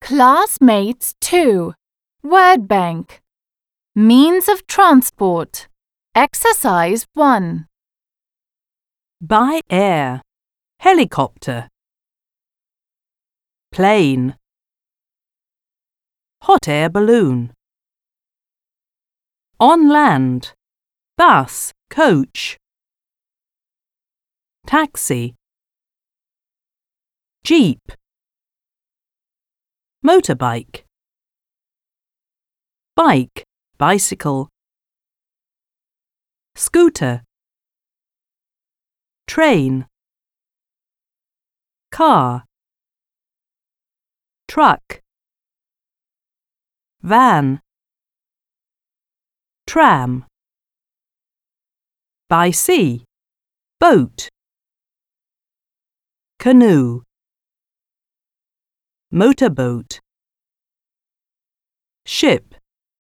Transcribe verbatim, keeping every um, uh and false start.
Classmates two. Word bank. Means of transport. Exercise one. By air. Helicopter. Plane. Hot air balloon. On land. Bus, coach. Taxi. Jeep. Motorbike. Bike, bicycle. Scooter. Train. Car. Truck. Van. Tram. By sea. Boat. Canoe. Motorboat. Ship.